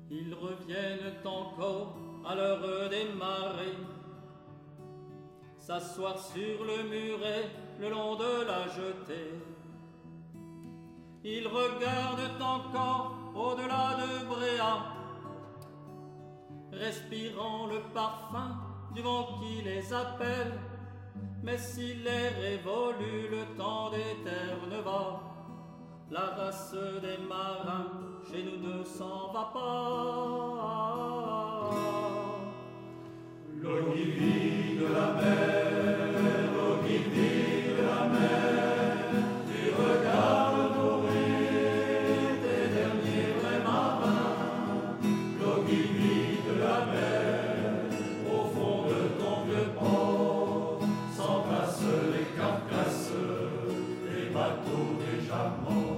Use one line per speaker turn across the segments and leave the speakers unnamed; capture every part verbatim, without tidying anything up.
Ils reviennent encore à l'heure des marées, s'asseoir sur le muret le long de la jetée. Ils regardent encore au-delà de Bréa, respirant le parfum du vent qui les appelle. Mais si l'air évolue, le temps des terres va. La race des marins chez nous ne s'en va pas.
L'eau qui vit de la mer, l'eau qui vit de la mer, tu regardes mourir tes derniers vrais marins. L'eau qui vit de la mer, au fond de ton vieux port, s'entassent les carcasses des bateaux déjà morts.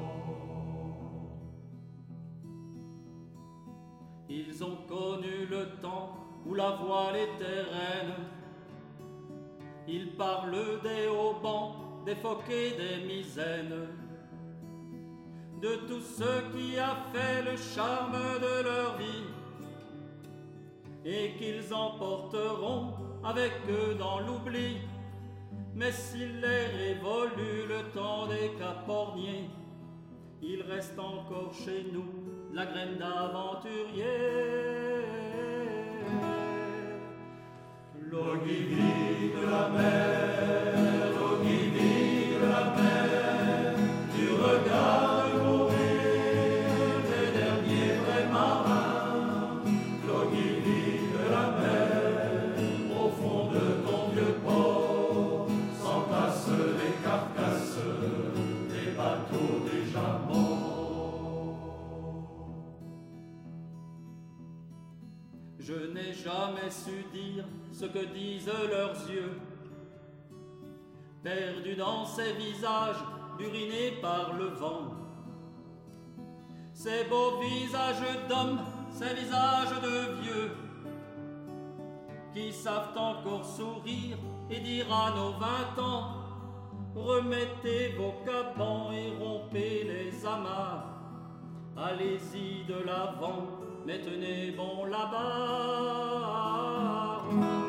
Ils ont connu le temps où la voile était reine. Ils parlent des haubans, des phoques et des misaines, de tout ce qui a fait le charme de leur vie, et qu'ils emporteront avec eux dans l'oubli. Mais si l'air évolue, le temps des caporniers, il reste encore chez nous la graine d'aventurier.
L'eau qui vit de la mer, l'eau qui vit de la mer, tu regardes mourir les derniers vrais marins. L'eau qui vit de la mer, au fond de ton vieux port, s'entassent les carcasses des bateaux déjà morts.
Je n'ai jamais su dire ce que disent leurs yeux, perdus dans ces visages burinés par le vent. Ces beaux visages d'hommes, ces visages de vieux, qui savent encore sourire et dire à nos vingt ans: remettez vos cabans et rompez les amarres. Allez-y de l'avant, mais tenez bon la barre.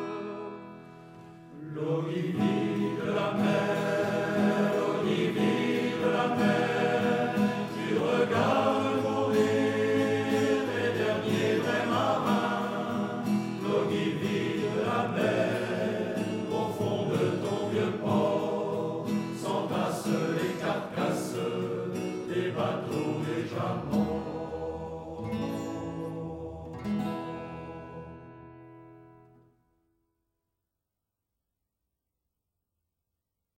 L'eau qui vit de la mer, l'eau qui vit de la mer, tu regardes mourir les derniers vrais marins. L'eau qui vit de la mer, au fond de ton vieux port, s'entassent les carcasses des bateaux déjà morts.